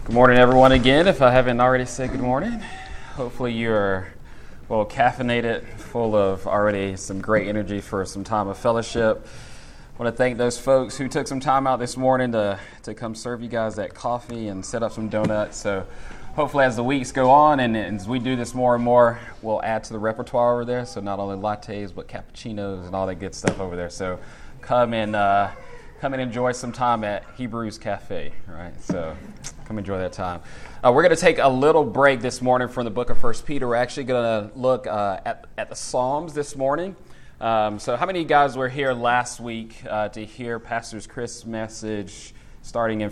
Good morning, everyone, again. If I haven't already said good morning, hopefully you're well caffeinated, full of already some great energy for some time of fellowship. I want to thank those folks who took some time out this morning to come serve you guys that coffee and set up some donuts. So hopefully as the weeks go on and as we do this more and more, we'll add to the repertoire over there. So not only lattes, but cappuccinos and all that good stuff over there. So come and enjoy some time at Hebrews Cafe, right? So come enjoy that time. We're going to take a little break this morning from the book of 1 Peter. We're actually going to look at the Psalms this morning. So how many of you guys were here last week to hear Pastor Chris' message starting in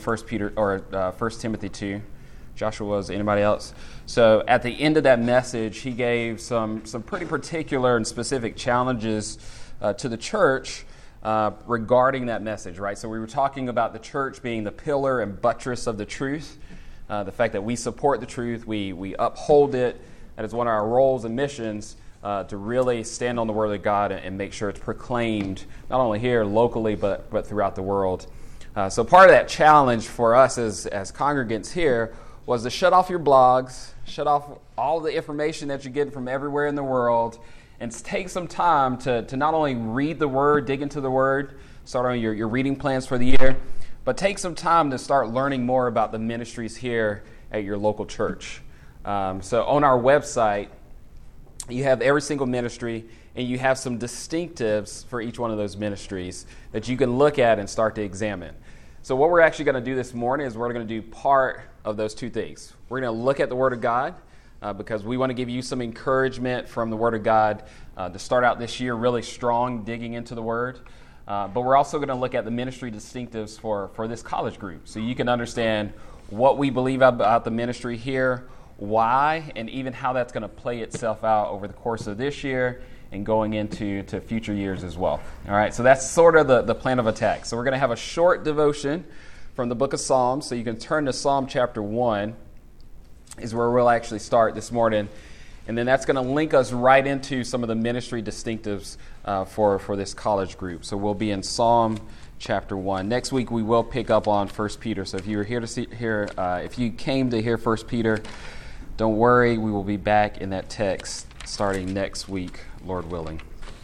1 Timothy 2? Joshua was. Anybody else? So at the end of that message, he gave some pretty particular and specific challenges to the church regarding that message, right? So we were talking about the church being the pillar and buttress of the truth, the fact that we support the truth, we uphold it, that is one of our roles and missions to really stand on the Word of God and make sure it's proclaimed not only here locally but throughout the world. So part of that challenge for us as congregants here was to shut off your blogs, shut off all the information that you're getting from everywhere in the world, and take some time to not only read the Word, dig into the Word, start on your reading plans for the year, but take some time to start learning more about the ministries here at your local church. So on our website, you have every single ministry, and you have some distinctives for each one of those ministries that you can look at and start to examine. So what we're actually going to do this morning is we're going to do part of those two things. We're going to look at the Word of God, because we want to give you some encouragement from the Word of God to start out this year really strong, digging into the Word. But we're also going to look at the ministry distinctives for this college group, so you can understand what we believe about the ministry here, why, and even how that's going to play itself out over the course of this year and going into future years as well. All right, so that's sort of the plan of attack. So we're going to have a short devotion from the book of Psalms, so you can turn to Psalm chapter 1. Is where we'll actually start this morning. And then that's going to link us right into some of the ministry distinctives for this college group. So we'll be in Psalm chapter 1. Next week we will pick up on 1 Peter. So if you were here if you came to hear 1 Peter, don't worry, we will be back in that text starting next week, Lord willing.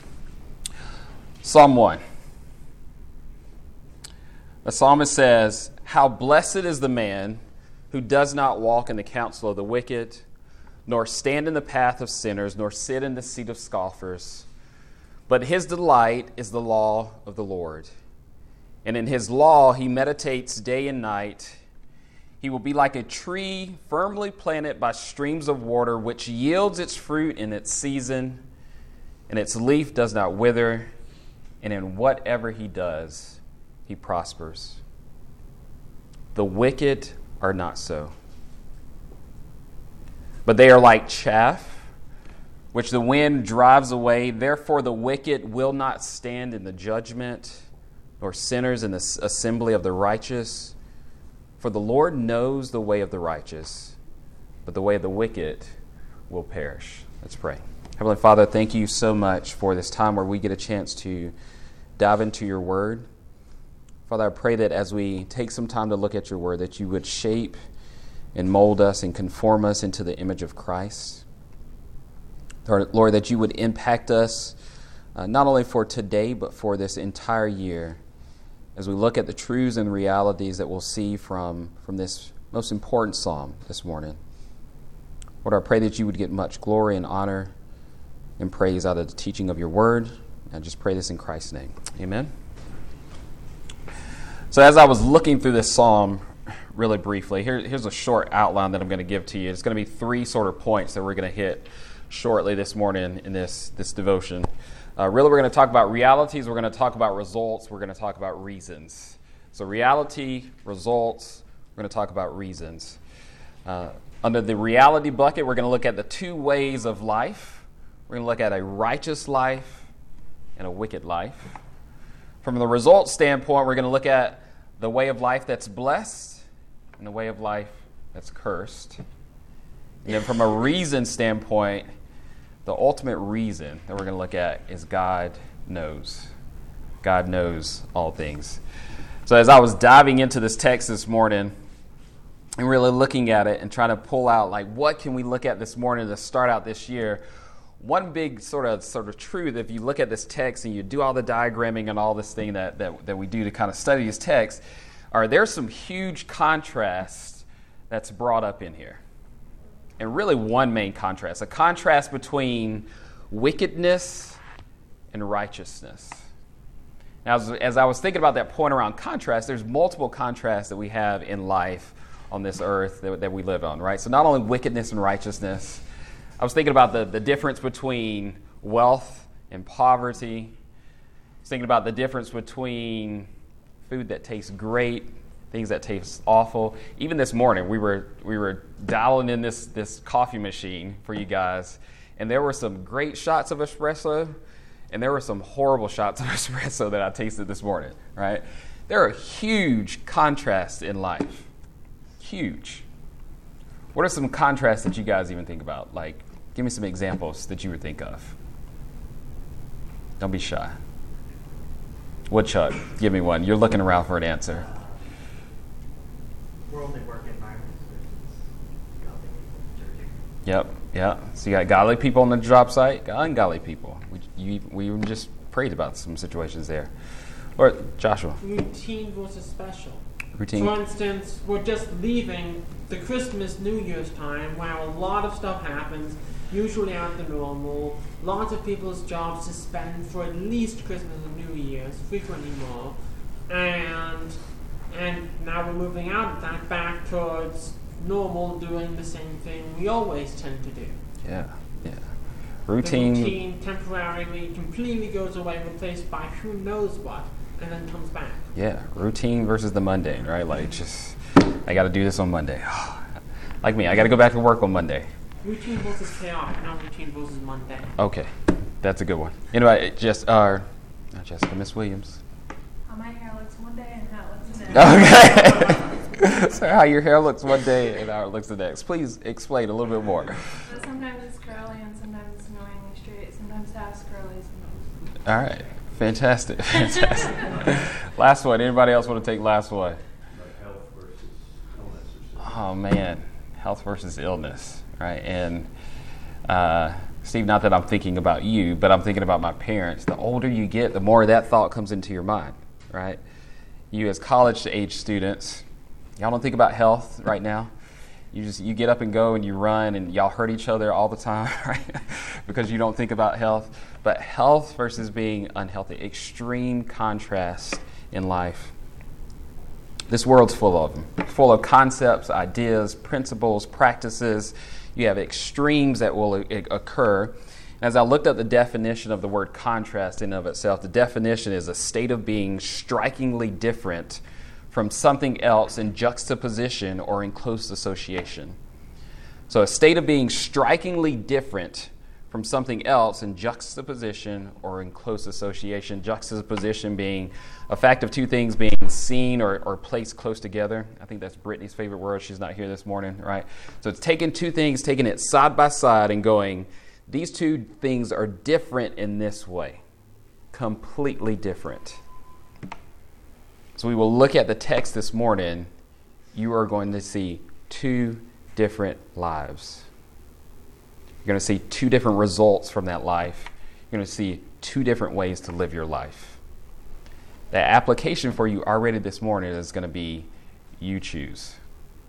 Psalm 1. The psalmist says, "How blessed is the man who does not walk in the counsel of the wicked, nor stand in the path of sinners, nor sit in the seat of scoffers. But his delight is the law of the Lord. And in his law he meditates day and night. He will be like a tree firmly planted by streams of water, which yields its fruit in its season, and its leaf does not wither, and in whatever he does, he prospers. The wicked are not so, but they are like chaff, which the wind drives away. Therefore the wicked will not stand in the judgment, nor sinners in the assembly of the righteous. For the Lord knows the way of the righteous, but the way of the wicked will perish." Let's pray. Heavenly Father, thank you so much for this time where we get a chance to dive into your word. Father, I pray that as we take some time to look at your word, that you would shape and mold us and conform us into the image of Christ. Lord, that you would impact us not only for today, but for this entire year as we look at the truths and realities that we'll see from this most important psalm this morning. Lord, I pray that you would get much glory and honor and praise out of the teaching of your word. I just pray this in Christ's name. Amen. So as I was looking through this psalm really briefly, here's a short outline that I'm going to give to you. It's going to be three sort of points that we're going to hit shortly this morning in this devotion. Really, we're going to talk about realities, we're going to talk about results, we're going to talk about reasons. So reality, results, we're going to talk about reasons. Under the reality bucket, we're going to look at the two ways of life. We're going to look at a righteous life and a wicked life. From the results standpoint, we're going to look at the way of life that's blessed and the way of life that's cursed. And then from a reason standpoint, the ultimate reason that we're going to look at is God knows. God knows all things. So as I was diving into this text this morning, and really looking at it and trying to pull out, like, what can we look at this morning to start out this year? One big sort of truth, if you look at this text and you do all the diagramming and all this thing that we do to kind of study this text, there's some huge contrast that's brought up in here. And really one main contrast, a contrast between wickedness and righteousness. Now, as I was thinking about that point around contrast, there's multiple contrasts that we have in life on this earth that we live on, right? So not only wickedness and righteousness, I was thinking about the difference between wealth and poverty. I was thinking about the difference between food that tastes great, things that taste awful. Even this morning, we were dialing in this coffee machine for you guys, and there were some great shots of espresso, and there were some horrible shots of espresso that I tasted this morning, right? There are huge contrasts in life. Huge. What are some contrasts that you guys even think about? Like, give me some examples that you would think of. Don't be shy. Woodchuck, give me one. You're looking around for an answer. Worldly work environment versus godly people in church. Yep, yeah. So you got godly people on the job site, got ungodly people. We just prayed about some situations there. Or Joshua. Routine versus special. Routine. For instance, we're just leaving the Christmas, New Year's time where a lot of stuff happens, usually out the normal. Lots of people's jobs suspend for at least Christmas and New Year's, frequently more. And now we're moving out of that back towards normal, doing the same thing we always tend to do. Yeah. Routine. The routine temporarily, completely goes away, replaced by who knows what, and then comes back. Yeah, routine versus the mundane, right? Like, just, I got to do this on Monday. Like me, I got to go back to work on Monday. Routine versus chaotic, not routine versus mundane. Okay, that's a good one. Anyway, Jessica, Miss Williams. How my hair looks one day and how it looks the next. Okay. So how your hair looks one day and how it looks the next. Please explain a little bit more. But sometimes it's curly and sometimes it's annoyingly straight. Sometimes half curly, sometimes. All right. Fantastic. Last one. Anybody else want to take last one? Like health versus illness or something. Oh, man. Health versus illness, right? And, Steve, not that I'm thinking about you, but I'm thinking about my parents. The older you get, the more that thought comes into your mind, right? You as college-age students, y'all don't think about health right now. You get up and go and you run and y'all hurt each other all the time, right? Because you don't think about health. But health versus being unhealthy, extreme contrast in life. This world's full of them, full of concepts, ideas, principles, practices. You have extremes that will occur. As I looked up the definition of the word contrast in and of itself, the definition is a state of being strikingly different from something else in juxtaposition or in close association. So a state of being strikingly different from something else in juxtaposition or in close association. Juxtaposition being a fact of two things being seen or placed close together. I think that's Brittany's favorite word. She's not here this morning, right? So it's taking two things, taking it side by side and going, these two things are different in this way. Completely different. So we will look at the text this morning. You are going to see two different lives. You're going to see two different results from that life. You're going to see two different ways to live your life. The application for you already this morning is going to be you choose.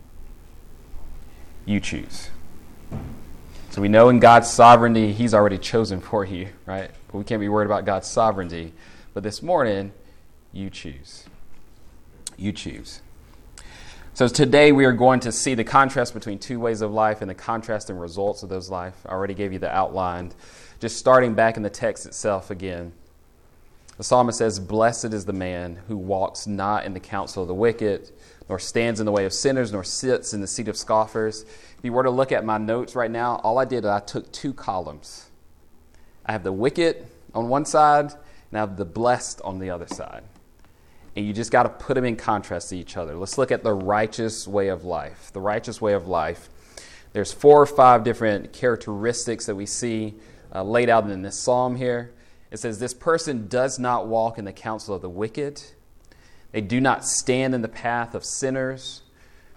You choose. So we know in God's sovereignty, He's already chosen for you, right? But we can't be worried about God's sovereignty. But this morning, you choose. You choose. So today we are going to see the contrast between two ways of life and the contrast and results of those life. I already gave you the outline. Just starting back in the text itself again. The psalmist says, "Blessed is the man who walks not in the counsel of the wicked, nor stands in the way of sinners, nor sits in the seat of scoffers." If you were to look at my notes right now, all I did is I took two columns. I have the wicked on one side, and I have the blessed on the other side. And you just got to put them in contrast to each other. Let's look at the righteous way of life. The righteous way of life. There's 4 or 5 different characteristics that we see laid out in this psalm here. It says, this person does not walk in the counsel of the wicked. They do not stand in the path of sinners.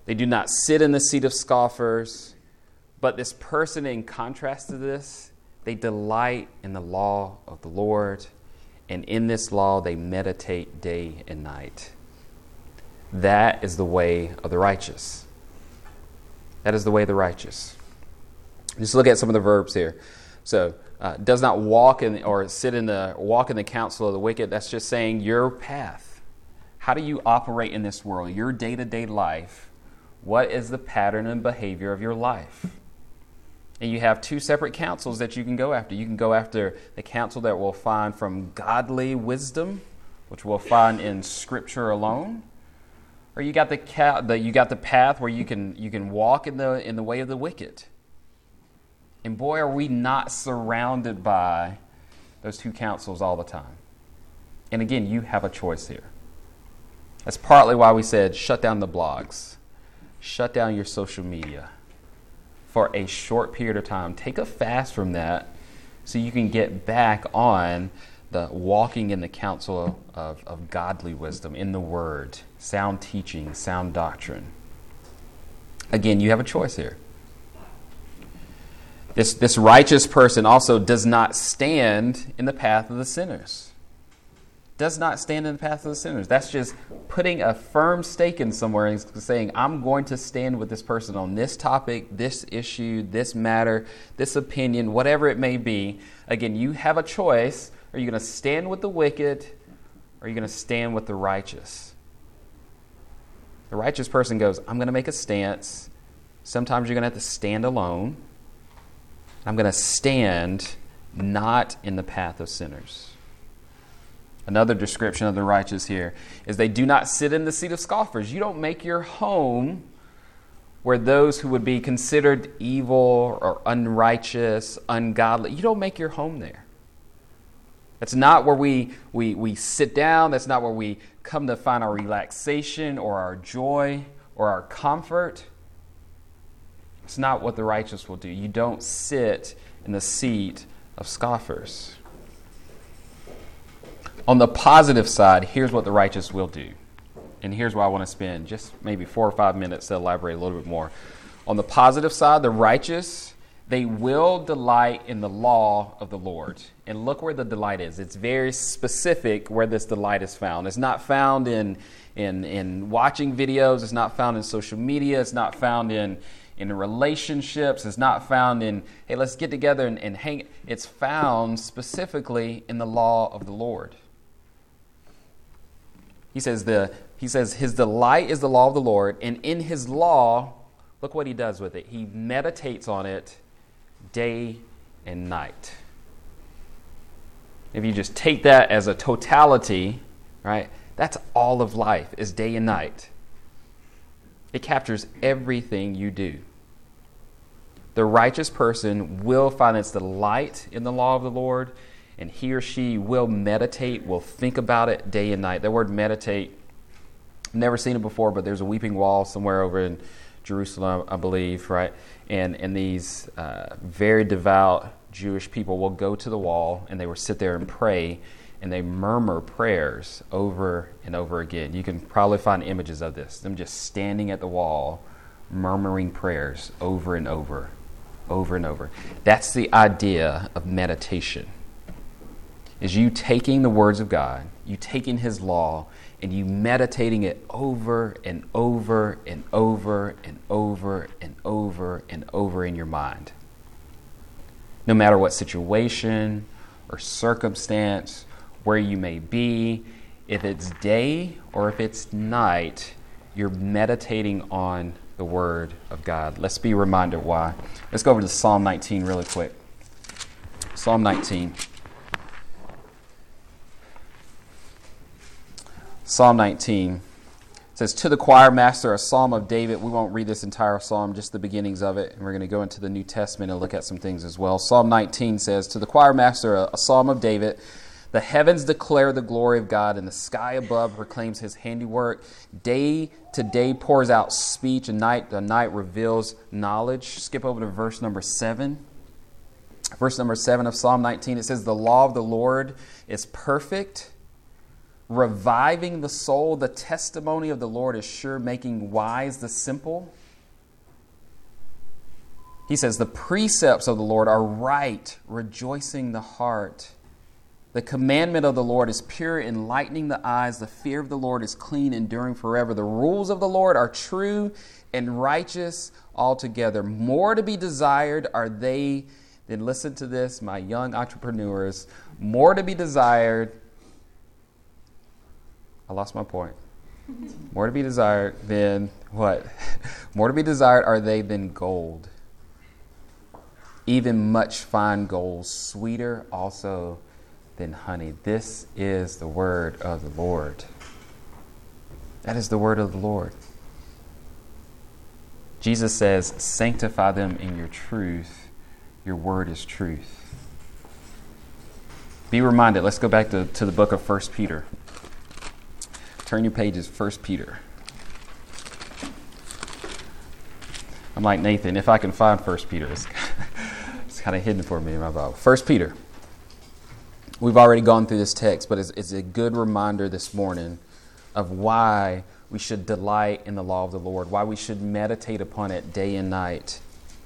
They do not sit in the seat of scoffers. But this person, in contrast to this, they delight in the law of the Lord, and in this law they meditate day and night. That is the way of the righteous. That is the way of the righteous. Just look at some of the verbs here. So, does not walk in or walk in the counsel of the wicked. That's just saying your path. How do you operate in this world? Your day-to-day life. What is the pattern and behavior of your life? And you have two separate counsels that you can go after. You can go after the counsel that we'll find from godly wisdom, which we'll find in Scripture alone, or you got the path where you can walk in the way of the wicked. And boy, are we not surrounded by those two counsels all the time. And again, you have a choice here. That's partly why we said shut down the blogs, shut down your social media for a short period of time. Take a fast from that so you can get back on the walking in the counsel of godly wisdom, in the Word, sound teaching, sound doctrine. Again, you have a choice here. This righteous person also does not stand in the path of the sinners. Does not stand in the path of the sinners. That's just putting a firm stake in somewhere and saying, I'm going to stand with this person on this topic, this issue, this matter, this opinion, whatever it may be. Again, you have a choice. Are you going to stand with the wicked, or are you going to stand with the righteous? The righteous person goes, I'm going to make a stance. Sometimes you're going to have to stand alone. I'm going to stand not in the path of sinners. Another description of the righteous here is they do not sit in the seat of scoffers. You don't make your home where those who would be considered evil or unrighteous, ungodly, you don't make your home there. That's not where we sit down. That's not where we come to find our relaxation or our joy or our comfort. It's not what the righteous will do. You don't sit in the seat of scoffers. On the positive side, here's what the righteous will do. And here's why I want to spend just maybe 4 or 5 minutes to elaborate a little bit more. On the positive side, the righteous, they will delight in the law of the Lord. And look where the delight is. It's very specific where this delight is found. It's not found in watching videos. It's not found in social media. It's not found in relationships. It's not found in, hey, let's get together and hang. It's found specifically in the law of the Lord. He says his delight is the law of the Lord, and in his law, look what he does with it. He meditates on it day and night. If you just take that as a totality, right, that's all of life is day and night. It captures everything you do. The righteous person will find its delight in the law of the Lord, and he or she will meditate, will think about it day and night. The word meditate, I've never seen it before, but there's a weeping wall somewhere over in Jerusalem, I believe, right? And these very devout Jewish people will go to the wall, and they will sit there and pray, and they murmur prayers over and over again. You can probably find images of this, them just standing at the wall, murmuring prayers over and over, over and over. That's the idea of meditation. Is you taking the words of God, you taking his law, and you meditating it over and over and over and over and over and over in your mind. No matter what situation or circumstance, where you may be, if it's day or if it's night, you're meditating on the Word of God. Let's be reminded why. Let's go over to Psalm 19 really quick. Psalm 19. Psalm 19 says, to the choir master, a psalm of David. We won't read this entire psalm, just the beginnings of it. And we're going to go into the New Testament and look at some things as well. Psalm 19 says, to the choir master, a psalm of David. The heavens declare the glory of God, and the sky above proclaims his handiwork. Day to day pours out speech, and the night reveals knowledge. Skip over to verse number 7. Verse number 7 of Psalm 19, it says, the law of the Lord is perfect, reviving the soul. The testimony of the Lord is sure, making wise the simple. He says, the precepts of the Lord are right, rejoicing the heart. The commandment of the Lord is pure, enlightening the eyes. The fear of the Lord is clean, enduring forever. The rules of the Lord are true and righteous altogether. More to be desired are they, then listen to this, my young entrepreneurs, more to be desired. I lost my point. More to be desired than what? More to be desired are they than gold, even much fine gold, sweeter also than honey. This is the word of the Lord. That is the word of the Lord. Jesus says, sanctify them in your truth. Your word is truth. Be reminded. Let's go back to the book of 1 Peter. Turn your pages, 1 Peter. I'm like Nathan, if I can find 1 Peter. It's kind of hidden for me in my Bible. 1 Peter. We've already gone through this text, but it's a good reminder this morning of why we should delight in the law of the Lord, why we should meditate upon it day and night.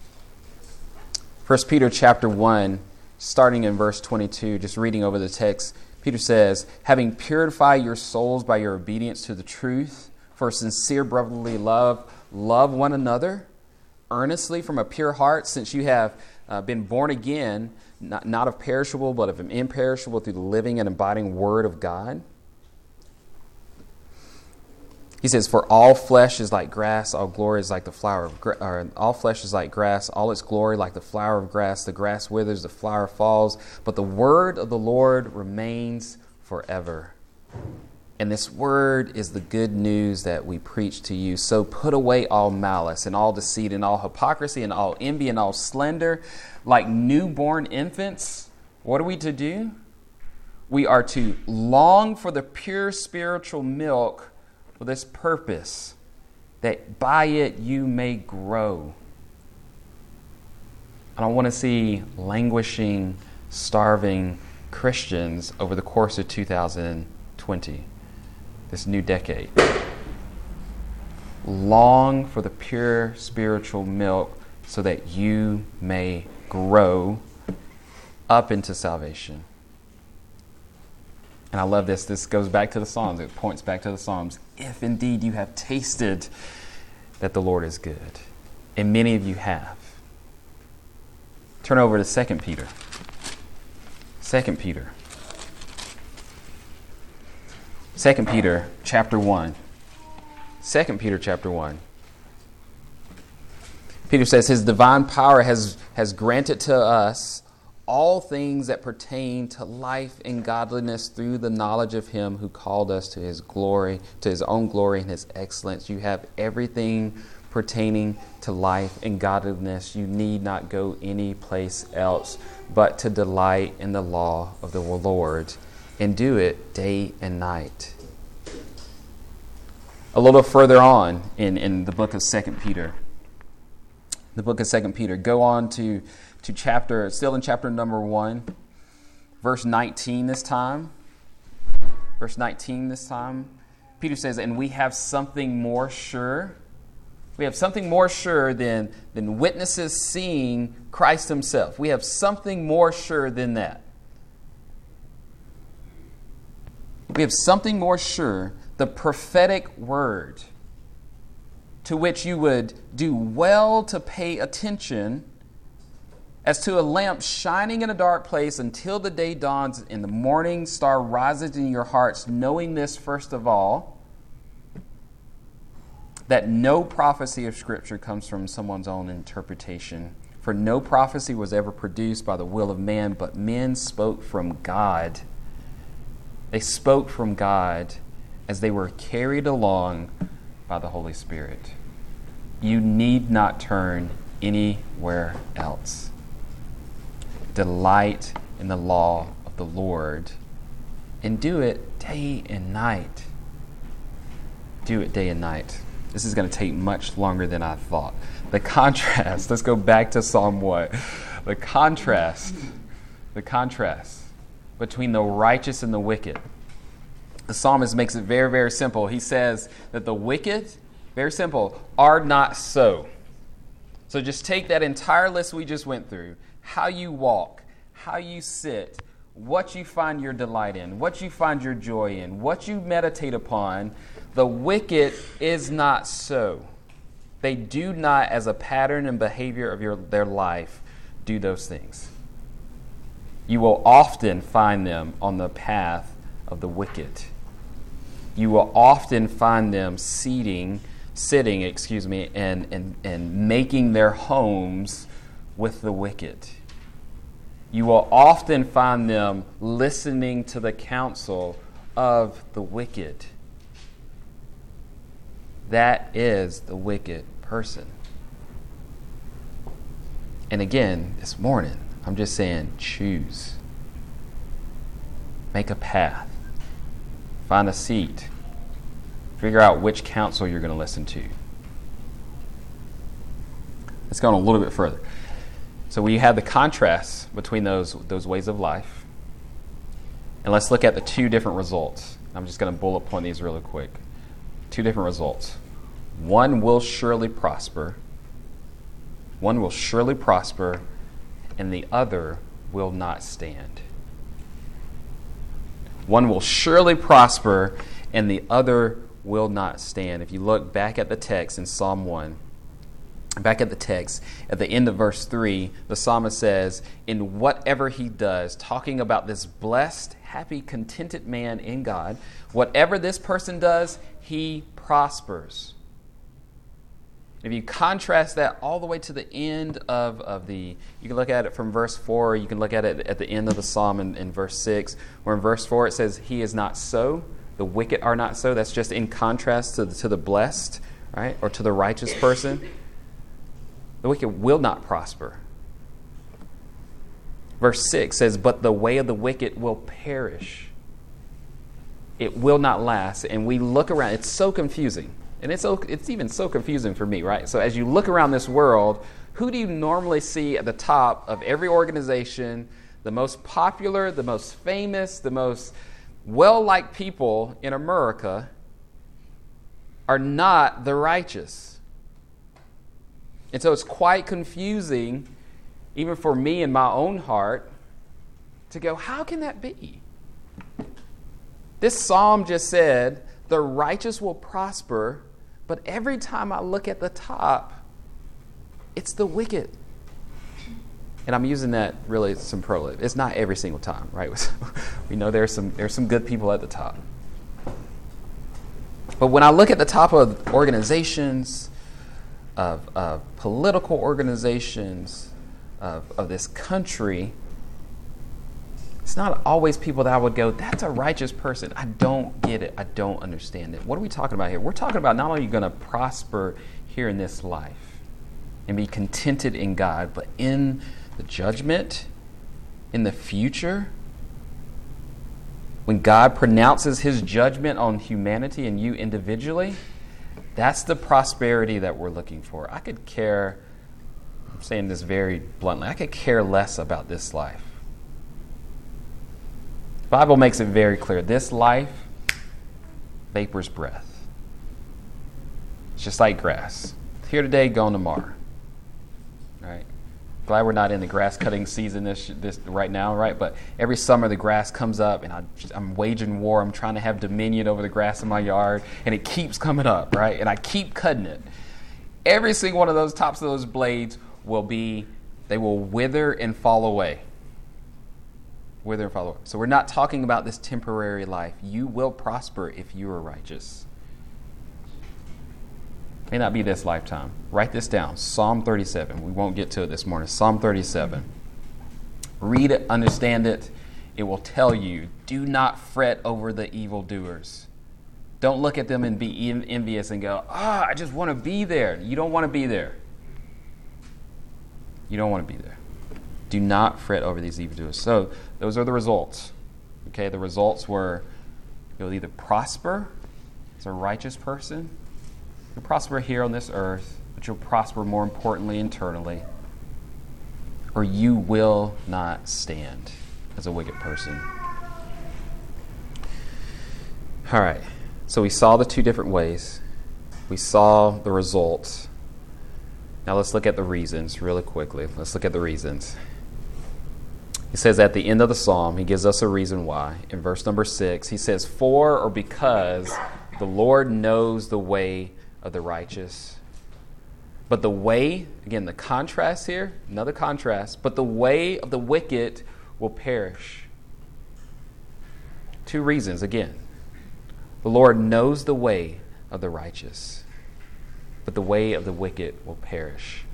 1 Peter chapter 1, starting in verse 22, just reading over the text, Peter says, having purified your souls by your obedience to the truth, for sincere brotherly love, love one another earnestly from a pure heart, since you have been born again, not of perishable, but of an imperishable, through the living and abiding word of God. He says, for all flesh is like grass, all glory is like the flower of all flesh is like grass, all its glory like the flower of grass. The grass withers, the flower falls, but the word of the Lord remains forever. And this word is the good news that we preach to you. So put away all malice and all deceit and all hypocrisy and all envy and all slander. Like newborn infants, what are we to do? We are to long for the pure spiritual milk for this purpose, that by it you may grow. I don't want to see languishing, starving Christians over the course of 2020, this new decade. Long for the pure spiritual milk so that you may grow up into salvation. And I love this. This goes back to the Psalms. It points back to the Psalms. If indeed you have tasted that the Lord is good, and many of you have. Turn over to 2 Peter. 2 Peter. 2 Peter chapter 1. 2 Peter chapter 1. Peter says, his divine power has granted to us all things that pertain to life and godliness through the knowledge of him who called us to his glory, to his own glory and his excellence. You have everything pertaining to life and godliness. You need not go any place else but to delight in the law of the Lord and do it day and night. A little further on in the book of 2 Peter. The book of 2 Peter. Go on to chapter, still in chapter number 1, verse 19 this time. Verse 19 this time. Peter says, and we have something more sure. We have something more sure than witnesses seeing Christ himself. We have something more sure than that. We have something more sure, the prophetic word, to which you would do well to pay attention, as to a lamp shining in a dark place until the day dawns and the morning star rises in your hearts, knowing this first of all, that no prophecy of Scripture comes from someone's own interpretation. For no prophecy was ever produced by the will of man, but men spoke from God. They spoke from God as they were carried along by the Holy Spirit. You need not turn anywhere else. Delight in the law of the Lord and do it day and night. Do it day and night. This is going to take much longer than I thought. The contrast, let's go back to Psalm what? The contrast between the righteous and the wicked. The psalmist makes it very, very simple. He says that the wicked, very simple, are not so. So just take that entire list we just went through, how you walk, how you sit, what you find your delight in, what you find your joy in, what you meditate upon. The wicked is not so. They do not, as a pattern and behavior of their life, do those things. You will often find them on the path of the wicked. You will often find them sitting, and making their homes with the wicked. You will often find them listening to the counsel of the wicked. That is the wicked person. And again, this morning, I'm just saying, choose. Make a path. Find a seat. Figure out which counsel you're going to listen to. Let's go on a little bit further. So we have the contrast between those ways of life. And let's look at the two different results. I'm just going to bullet point these really quick. Two different results. One will surely prosper. One will surely prosper, and the other will not stand. One will surely prosper, and the other will not stand. If you look back at the text in Psalm 1, back at the text, at the end of verse 3, the psalmist says, in whatever he does, talking about this blessed, happy, contented man in God, whatever this person does, he prospers. If you contrast that all the way to the end of the, you can look at it from verse 4, or you can look at it at the end of the psalm in verse 6, where in verse 4 it says, he is not so, the wicked are not so. That's just in contrast to the blessed, right, or to the righteous person. The wicked will not prosper. Verse 6 says, but the way of the wicked will perish. It will not last. And we look around, it's so confusing. And it's even so confusing for me, right? So as you look around this world, who do you normally see at the top of every organization, the most popular, the most famous, the most well-liked people in America are not the righteous. And so it's quite confusing, even for me in my own heart, to go, how can that be? This psalm just said, the righteous will prosper, but every time I look at the top, it's the wicked. And I'm using that really superlative. It's not every single time, right? We know there's some good people at the top. But when I look at the top of organizations, of political organizations, of this country, it's not always people that I would go, that's a righteous person. I don't get it. I don't understand it. What are we talking about here? We're talking about not only are you going to prosper here in this life and be contented in God, but in the judgment, in the future, when God pronounces his judgment on humanity and you individually, that's the prosperity that we're looking for. I could care, I'm saying this very bluntly, I could care less about this life. The Bible makes it very clear. This life, vapor's breath. It's just like grass. Here today, gone tomorrow. Right? Glad we're not in the grass cutting season this right now, right? But every summer the grass comes up, and I'm waging war. I'm trying to have dominion over the grass in my yard, and it keeps coming up, right? And I keep cutting it. Every single one of those tops of those blades they will wither and fall away. Wither and fall away. So we're not talking about this temporary life. You will prosper if you are righteous. May not be this lifetime. Write this down. Psalm 37. We won't get to it this morning. Psalm 37. Read it, understand it. It will tell you, do not fret over the evildoers. Don't look at them and be envious and go, I just want to be there. You don't want to be there. You don't want to be there. Do not fret over these evildoers. So those are the results. Okay, the results were you'll either prosper as a righteous person, you'll prosper here on this earth, but you'll prosper more importantly internally, or you will not stand as a wicked person. All right. So we saw the two different ways. We saw the results. Now let's look at the reasons really quickly. Let's look at the reasons. He says at the end of the psalm, he gives us a reason why. In verse number 6, he says, "For or because the Lord knows the way of the righteous. But the way," again, the contrast here, another contrast, "but the way of the wicked will perish." Two reasons, again. The Lord knows the way of the righteous, but the way of the wicked will perish.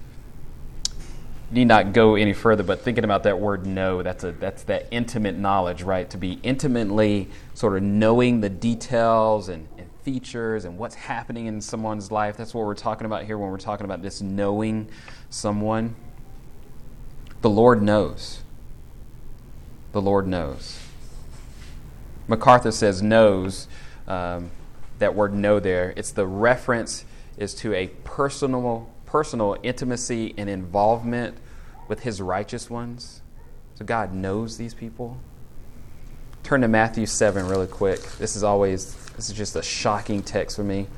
Need not go any further, but thinking about that word know, that's that intimate knowledge, right? To be intimately sort of knowing the details and features and what's happening in someone's life. That's what we're talking about here when we're talking about this knowing someone. The Lord knows. The Lord knows. MacArthur says knows, that word know there, it's the reference is to a personal intimacy and involvement with his righteous ones. So God knows these people. Turn to Matthew 7 really quick. This is just a shocking text for me.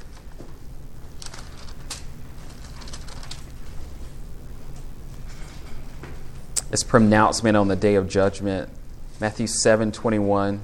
This pronouncement on the day of judgment. Matthew 7:21.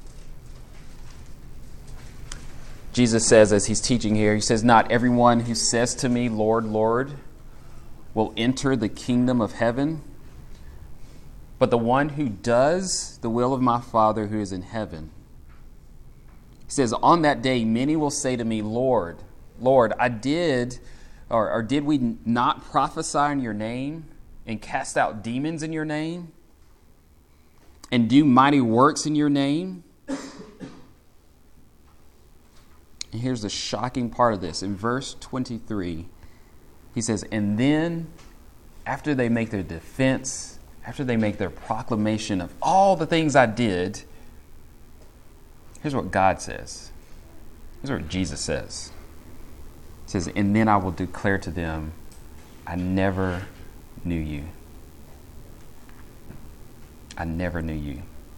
Jesus says, as he's teaching here, he says, "Not everyone who says to me, 'Lord, Lord,' will enter the kingdom of heaven, but the one who does the will of my Father who is in heaven." He says, "On that day, many will say to me, 'Lord, Lord, did we not prophesy in your name and cast out demons in your name and do mighty works in your name?'" And here's the shocking part of this. In verse 23, he says, "And then, after they make their defense, after they make their proclamation of all the things I did," here's what God says. Here's what Jesus says. He says, "And then I will declare to them, I never knew you. I never knew you."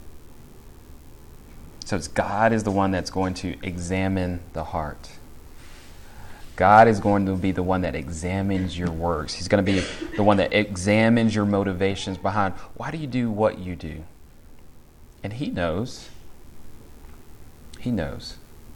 So God is the one that's going to examine the heart. God is going to be the one that examines your works. He's going to be the one that examines your motivations behind why do you do what you do. And He knows. He knows.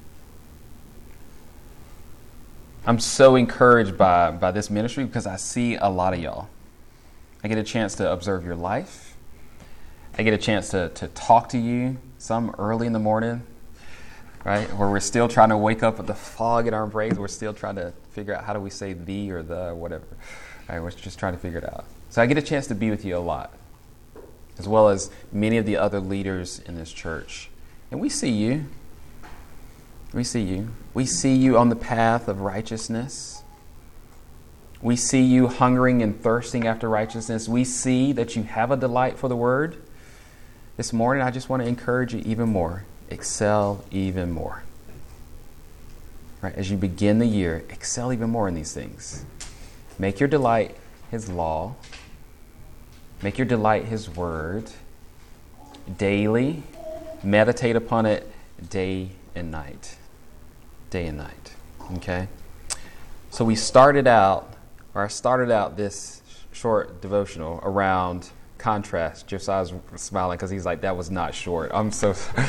I'm so encouraged by this ministry because I see a lot of y'all. I get a chance to observe your life. I get a chance to talk to you, some early in the morning, right? Where we're still trying to wake up with the fog in our brains. We're still trying to figure out how do we say the or the or whatever. Right? We're just trying to figure it out. So I get a chance to be with you a lot, as well as many of the other leaders in this church. And we see you. We see you. We see you on the path of righteousness. We see you hungering and thirsting after righteousness. We see that you have a delight for the Word. This morning, I just want to encourage you even more. Excel even more. Right? As you begin the year, excel even more in these things. Make your delight His law. Make your delight His Word. Daily. Meditate upon it day and night. Day and night. Okay? So I started out this short devotional around contrast. Josiah's smiling because he's like, that was not short. I'm so sorry.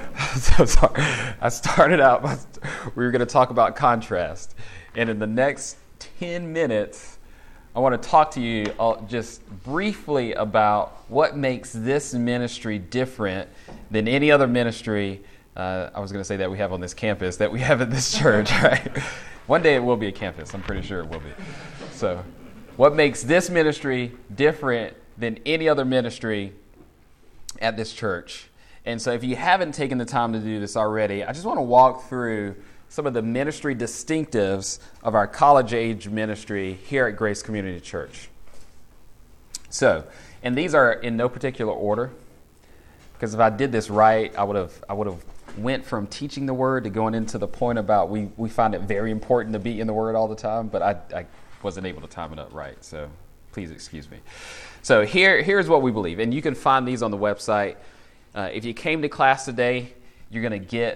I started out, we were going to talk about contrast. And in the next 10 minutes, I want to talk to you just briefly about what makes this ministry different than any other ministry, I was going to say that we have on this campus, that we have at this church, right? One day it will be a campus. I'm pretty sure it will be. So what makes this ministry different than any other ministry at this church? And so if you haven't taken the time to do this already, I just want to walk through some of the ministry distinctives of our college-age ministry here at Grace Community Church. So, and these are in no particular order, because if I did this right, I would have went from teaching the Word to going into the point about we find it very important to be in the Word all the time, but I wasn't able to time it up right, so please excuse me. So here's what we believe, and you can find these on the website. If you came to class today, you're going to get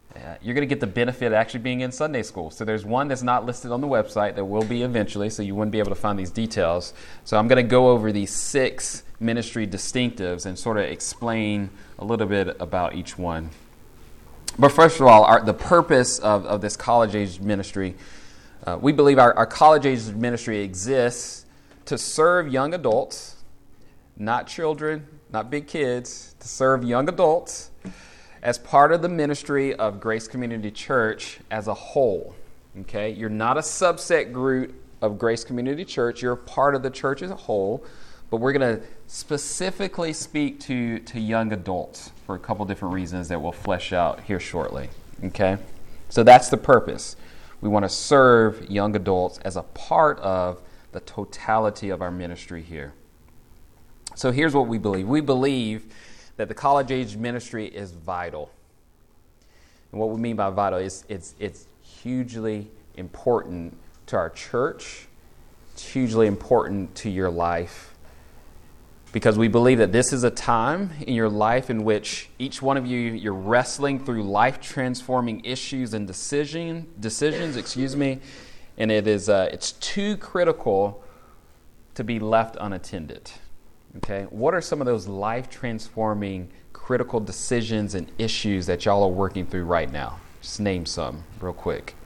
You're going to get the benefit of actually being in Sunday school. So there's one that's not listed on the website that will be eventually, so you wouldn't be able to find these details. So I'm going to go over these 6 ministry distinctives and sort of explain a little bit about each one. But first of all, the purpose of this college-age ministry, we believe our college-age ministry exists to serve young adults, not children, not big kids, to serve young adults as part of the ministry of Grace Community Church as a whole. Okay? You're not a subset group of Grace Community Church. You're a part of the church as a whole. But we're going to specifically speak to young adults for a couple different reasons that we'll flesh out here shortly. Okay? So that's the purpose. We want to serve young adults as a part of the totality of our ministry here. So here's what we believe. We believe that the college-age ministry is vital. And what we mean by vital is it's hugely important to our church. It's hugely important to your life. Because we believe that this is a time in your life in which each one of you're wrestling through life-transforming issues and decisions, and it's too critical to be left unattended. Okay, what are some of those life-transforming, critical decisions and issues that y'all are working through right now? Just name some real quick.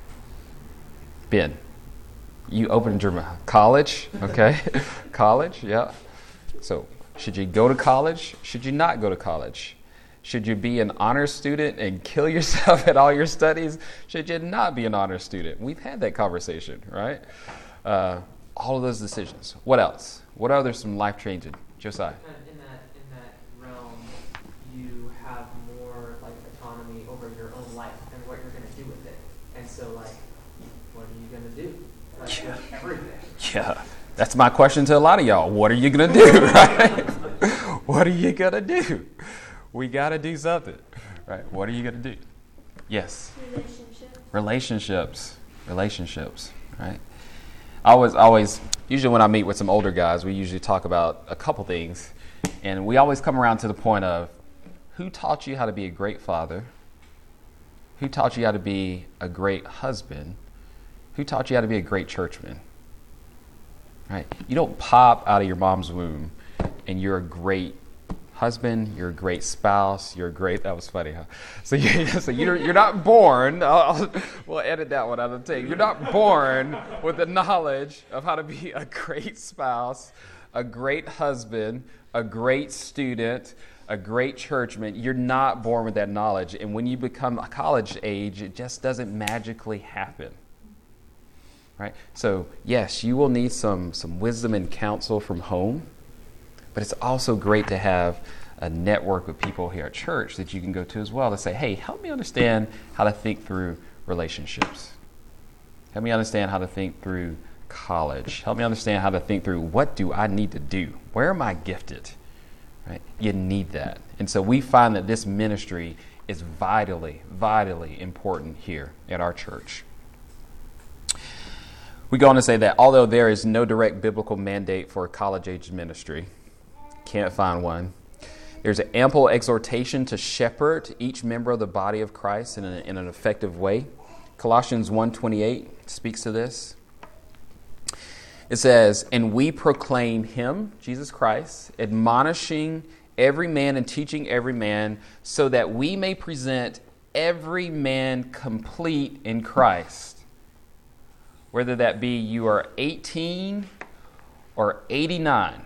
Ben, you opened your mouth. College, okay? College, yeah. So, should you go to college? Should you not go to college? Should you be an honors student and kill yourself at all your studies? Should you not be an honors student? We've had that conversation, right? All of those decisions. What else? What other some life-changing? Josiah. In that realm, you have more like autonomy over your own life and what you're going to do with it. And so, like, what are you going to do? Like, with everything. Yeah. That's my question to a lot of y'all. What are you going to do, right? What are you going to do? We got to do something, right? What are you going to do? Yes. Relationships, right? Usually when I meet with some older guys, we usually talk about a couple things. And we always come around to the point of, who taught you how to be a great father? Who taught you how to be a great husband? Who taught you how to be a great churchman? Right? You don't pop out of your mom's womb and you're a great husband, you're a great spouse, that was funny, huh? So you're not born, we'll edit that one out of the tape. You're not born with the knowledge of how to be a great spouse, a great husband, a great student, a great churchman. You're not born with that knowledge. And when you become a college age, it just doesn't magically happen. Right? So, yes, you will need some wisdom and counsel from home, but it's also great to have a network of people here at church that you can go to as well to say, hey, help me understand how to think through relationships. Help me understand how to think through college. Help me understand how to think through what do I need to do? Where am I gifted? Right? You need that. And so we find that this ministry is vitally, vitally important here at our church. We go on to say that although there is no direct biblical mandate for a college-age ministry, can't find one, there's an ample exhortation to shepherd each member of the body of Christ in an effective way. Colossians 1:28 speaks to this. It says, "And we proclaim him," Jesus Christ, "admonishing every man and teaching every man, so that we may present every man complete in Christ." Whether that be you are 18 or 89.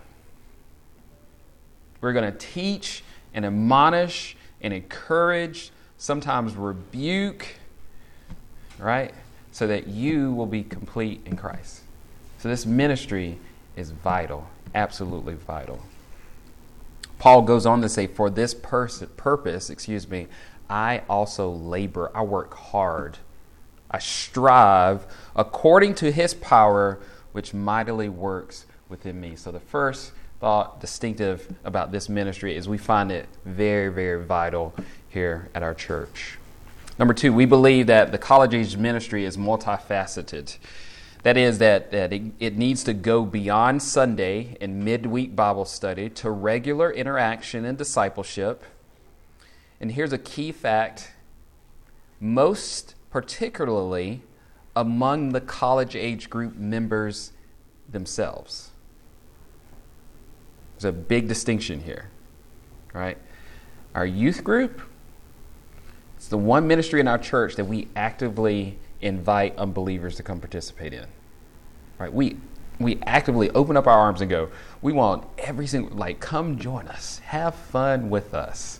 We're going to teach and admonish and encourage, sometimes rebuke, right? So that you will be complete in Christ. So this ministry is vital, absolutely vital. Paul goes on to say, for this purpose, I also labor, I work hard. I strive according to his power, which mightily works within me. So the first thought distinctive about this ministry is we find it very, very vital here at our church. Number 2, we believe that the college-age ministry is multifaceted. That is that it needs to go beyond Sunday and midweek Bible study to regular interaction and discipleship. And here's a key fact. most particularly among the college age group members themselves. There's a big distinction here, right? Our youth group, it's the one ministry in our church that we actively invite unbelievers to come participate in, right? We actively open up our arms and go, we want every single, come join us, have fun with us.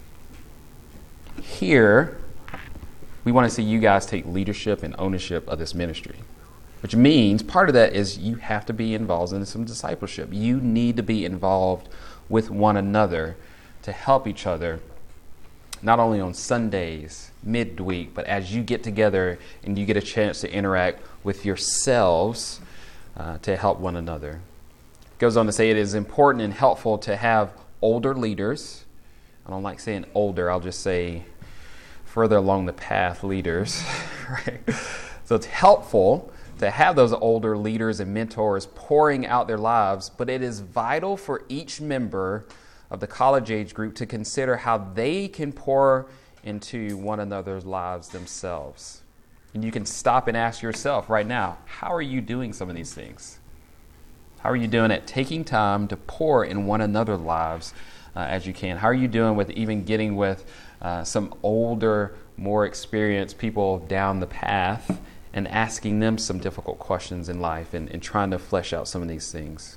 Here, we want to see you guys take leadership and ownership of this ministry, which means part of that is you have to be involved in some discipleship. You need to be involved with one another to help each other, not only on Sundays, midweek, but as you get together and you get a chance to interact with yourselves to help one another. It goes on to say it is important and helpful to have older leaders. I don't like saying older, I'll just say further along the path leaders, right? So it's helpful to have those older leaders and mentors pouring out their lives, but it is vital for each member of the college age group to consider how they can pour into one another's lives themselves. And you can stop and ask yourself right now, how are you doing some of these things? How are you doing at taking time to pour in one another's lives as you can? How are you doing with even getting with some older, more experienced people down the path and asking them some difficult questions in life and trying to flesh out some of these things?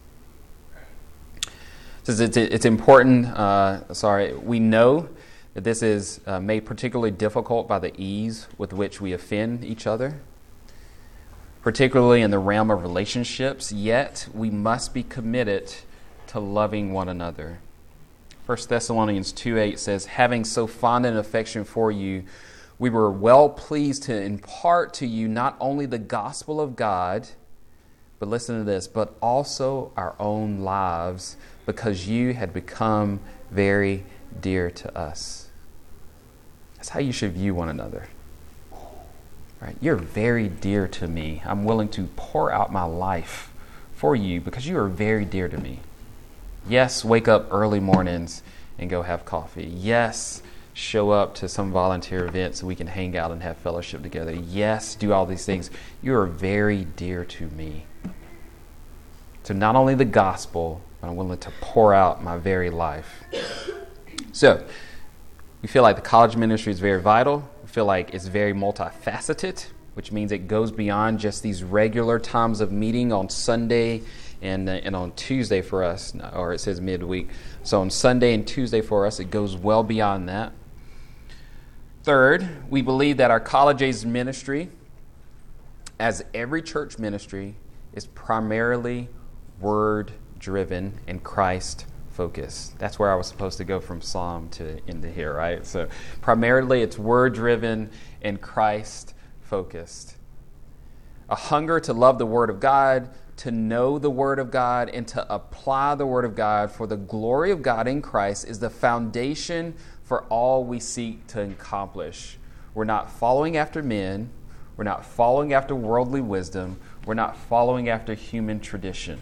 So it's important, we know that this is made particularly difficult by the ease with which we offend each other, particularly in the realm of relationships, yet we must be committed to loving one another. 1 Thessalonians 2:8 says, having so fond an affection for you, we were well pleased to impart to you not only the gospel of God, but listen to this, but also our own lives, because you had become very dear to us. That's how you should view one another. Right? You're very dear to me. I'm willing to pour out my life for you because you are very dear to me. Yes, wake up early mornings and go have coffee. Yes, show up to some volunteer event so we can hang out and have fellowship together. Yes, do all these things. You are very dear to me. So not only the gospel, but I'm willing to pour out my very life. So we feel like the college ministry is very vital. We feel like it's very multifaceted, which means it goes beyond just these regular times of meeting on Sunday and on Tuesday for us, or it says midweek. So on Sunday and Tuesday for us, it goes well beyond that. Third, we believe that our college age ministry, as every church ministry, is primarily word-driven and Christ-focused. That's where I was supposed to go from Psalm to into here, right? So primarily it's word-driven and Christ-focused. A hunger to love the Word of God, to know the Word of God, and to apply the Word of God for the glory of God in Christ is the foundation for all we seek to accomplish. We're not following after men. We're not following after worldly wisdom. We're not following after human tradition.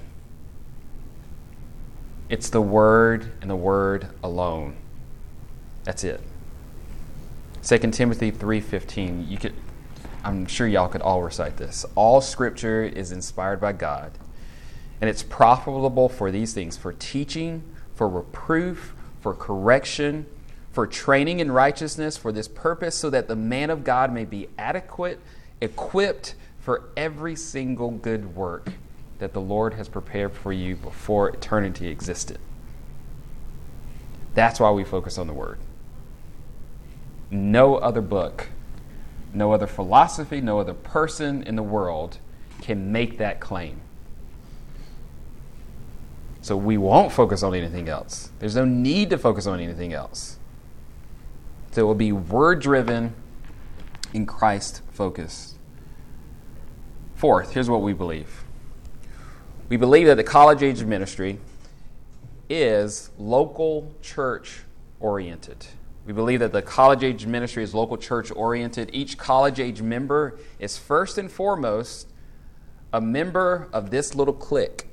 It's the Word and the Word alone. That's it. 2 Timothy 3:15. I'm sure y'all could all recite this. All Scripture is inspired by God, and it's profitable for these things: for teaching, for reproof, for correction, for training in righteousness, for this purpose, so that the man of God may be adequate, equipped for every single good work that the Lord has prepared for you before eternity existed. That's why we focus on the Word. No other book, no other philosophy, no other person in the world can make that claim. So we won't focus on anything else. There's no need to focus on anything else. So it will be word-driven and Christ-focused. Fourth, here's what we believe. We believe that the college age ministry is local church oriented. We believe that the college age ministry is local church oriented. Each college age member is first and foremost a member of this little clique.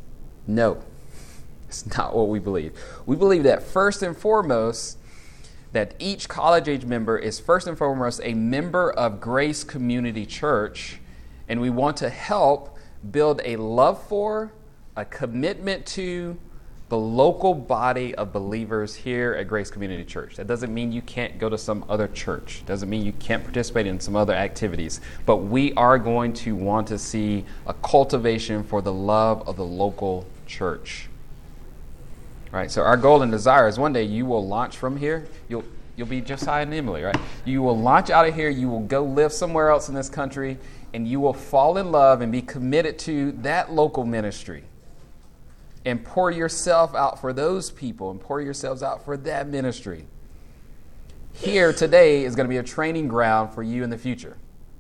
No, it's not what we believe. We believe that first and foremost, that each college-age member is first and foremost a member of Grace Community Church, and we want to help build a love for, a commitment to the local body of believers here at Grace Community Church. That doesn't mean you can't go to some other church. Doesn't mean you can't participate in some other activities. But we are going to want to see a cultivation for the love of the local church. Right? So our goal and desire is one day you will launch from here. You'll be Josiah and Emily, right? You will launch out of here. You will go live somewhere else in this country, and you will fall in love and be committed to that local ministry. And pour yourself out for those people and pour yourselves out for that ministry. Here today is going to be a training ground for you in the future.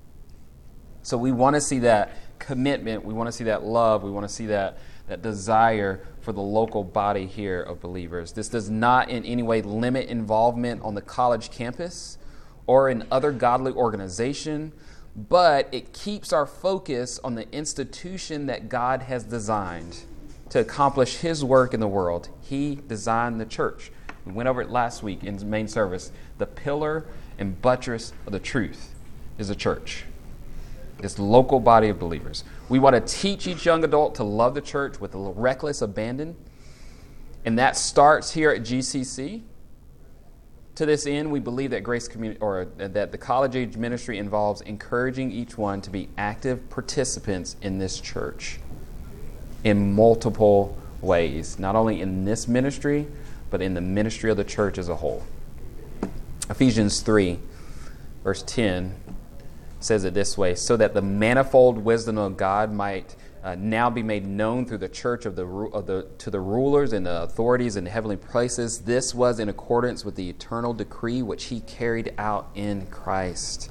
So we want to see that commitment. We want to see that love. We want to see that desire for the local body here of believers. This does not in any way limit involvement on the college campus or in other godly organization, but it keeps our focus on the institution that God has designed to accomplish His work in the world. He designed the church. We went over it last week in the main service. The pillar and buttress of the truth is the church. It's the local body of believers. We want to teach each young adult to love the church with a reckless abandon. And that starts here at GCC. To this end, we believe that Grace Community, or that the college age ministry involves encouraging each one to be active participants in this church in multiple ways, not only in this ministry, but in the ministry of the church as a whole. Ephesians 3, verse 10 says it this way: so that the manifold wisdom of God might now be made known through the church to the rulers and the authorities in the heavenly places. This was in accordance with the eternal decree which He carried out in Christ.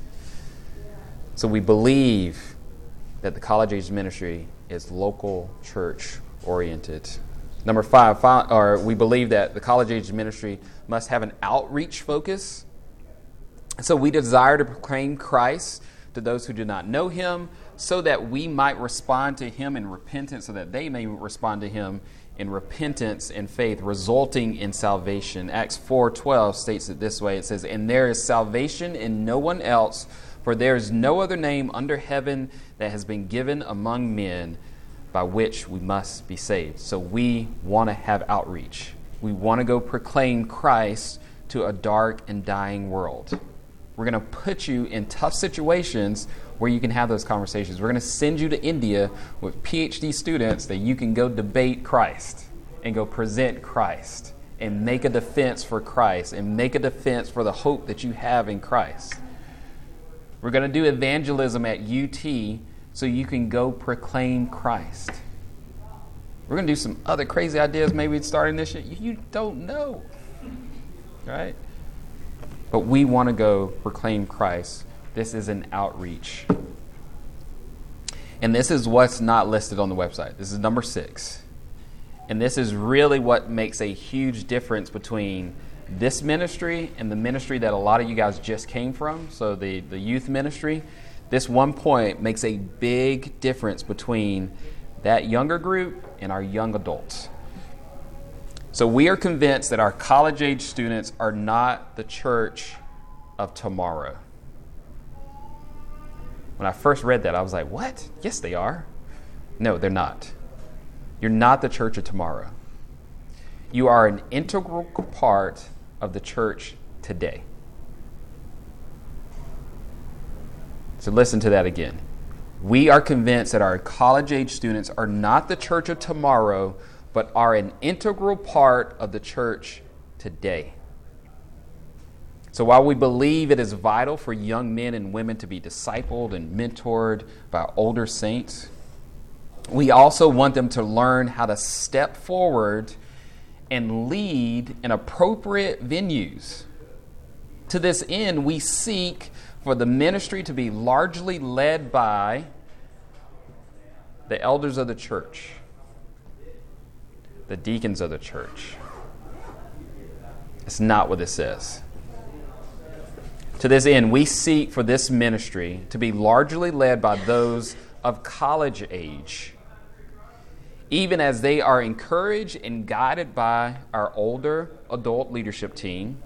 So we believe that the college age ministry is local church oriented. Number 5, we believe that the college age ministry must have an outreach focus. So we desire to proclaim Christ to those who do not know Him, so that we might respond to Him in repentance, so that they may respond to Him in repentance and faith, resulting in salvation. Acts 4:12 states it this way. It says, "And there is salvation in no one else, for there is no other name under heaven that has been given among men by which we must be saved." So we want to have outreach. We want to go proclaim Christ to a dark and dying world. We're going to put you in tough situations where you can have those conversations. We're going to send you to India with PhD students that you can go debate Christ and go present Christ and make a defense for Christ and make a defense for the hope that you have in Christ. We're going to do evangelism at UT so you can go proclaim Christ. We're going to do some other crazy ideas maybe starting this year. You don't know, right? But we want to go proclaim Christ. This is an outreach. And this is what's not listed on the website. This is number 6. And this is really what makes a huge difference between this ministry and the ministry that a lot of you guys just came from. So the youth ministry. This one point makes a big difference between that younger group and our young adults. So we are convinced that our college-age students are not the church of tomorrow. When I first read that, I was like, what? Yes, they are. No, they're not. You're not the church of tomorrow. You are an integral part of the church today. So listen to that again. We are convinced that our college-age students are not the church of tomorrow, but are an integral part of the church today. So while we believe it is vital for young men and women to be discipled and mentored by older saints, we also want them to learn how to step forward and lead in appropriate venues. To this end, we seek for the ministry to be largely led by the elders of the church, the deacons of the church. It's not what it says. To this end, we seek for this ministry to be largely led by those of college age, even as they are encouraged and guided by our older adult leadership team.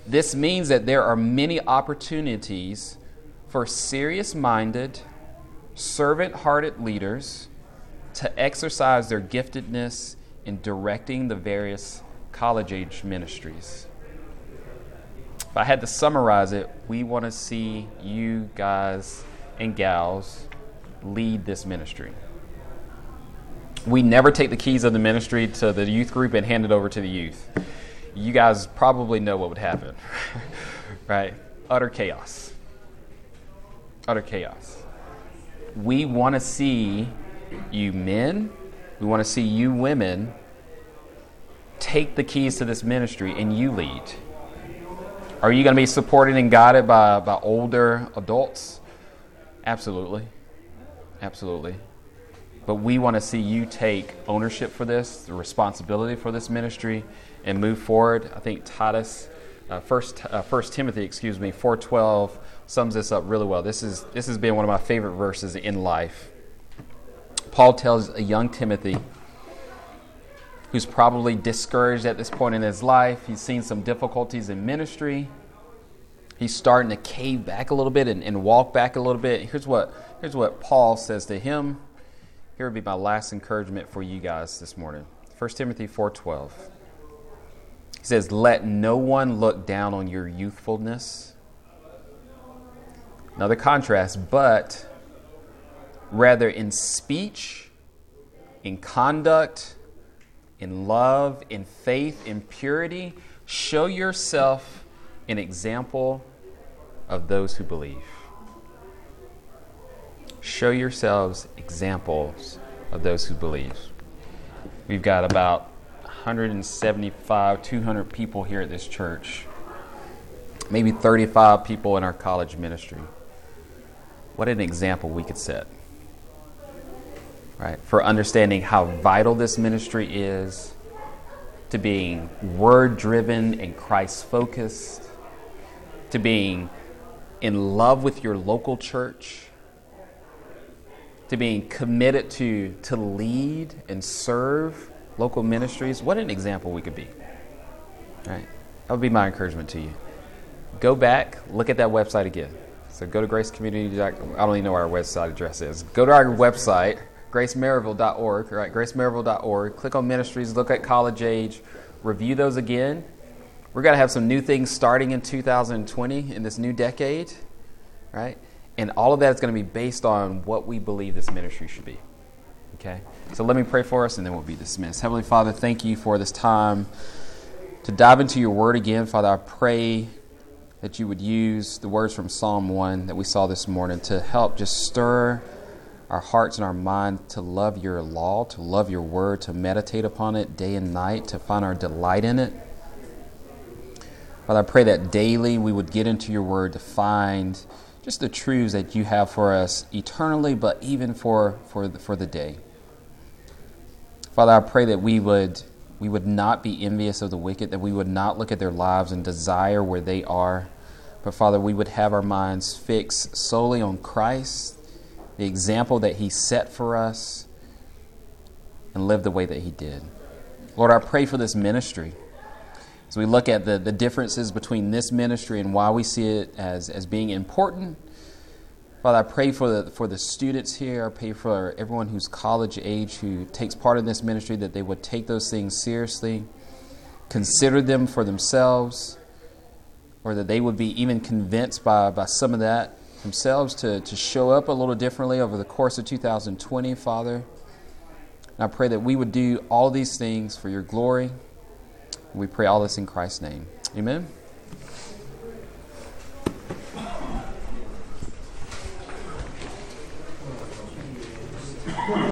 This means that there are many opportunities for serious-minded, servant-hearted leaders to exercise their giftedness in directing the various college-age ministries. If I had to summarize it, we want to see you guys and gals lead this ministry. We never take the keys of the ministry to the youth group and hand it over to the youth. You guys probably know what would happen, right? Utter chaos. Utter chaos. We want to see you men, we want to see you women take the keys to this ministry and you lead. Are you going to be supported and guided by older adults? Absolutely. Absolutely. But we want to see you take ownership for this, the responsibility for this ministry, and move forward. I think First Timothy 4:12 sums this up really well. This has been one of my favorite verses in life. Paul tells a young Timothy, who's probably discouraged at this point in his life. He's seen some difficulties in ministry. He's starting to cave back a little bit and walk back a little bit. Here's what Paul says to him. Here would be my last encouragement for you guys this morning. 1 Timothy 4:12. He says, "Let no one look down on your youthfulness." Another contrast, but rather in speech, in conduct, in love, in faith, in purity, show yourself an example of those who believe. Show yourselves examples of those who believe. We've got about 175, 200 people here at this church. Maybe 35 people in our college ministry. What an example we could set. Right? For understanding how vital this ministry is, to being word-driven and Christ-focused, to being in love with your local church, to being committed to lead and serve local ministries. What an example we could be. Right? That would be my encouragement to you. Go back, look at that website again. So go to Grace Community. I don't even know where our website address is. Go to our website, gracemaryville.org, right? gracemaryville.org. Click on ministries, look at college age, review those again. We're going to have some new things starting in 2020 in this new decade, right? And all of that is going to be based on what we believe this ministry should be. Okay? So let me pray for us and then we'll be dismissed. Heavenly Father, thank you for this time to dive into your word again. Father, I pray that you would use the words from Psalm 1 that we saw this morning to help just stir our hearts and our mind to love your law, to love your word, to meditate upon it day and night, to find our delight in it. Father, I pray that daily we would get into your word to find just the truths that you have for us eternally, but even for the day. Father, I pray that we would not be envious of the wicked, that we would not look at their lives and desire where they are. But Father, we would have our minds fixed solely on Christ, the example that he set for us, and live the way that he did. Lord, I pray for this ministry. As we look at the differences between this ministry and why we see it as being important, Father, I pray for the students here. I pray for everyone who's college age who takes part in this ministry, that they would take those things seriously, consider them for themselves, or that they would be even convinced by some of that themselves to show up a little differently over the course of 2020, Father. And I pray that we would do all these things for your glory. We pray all this in Christ's name. Amen.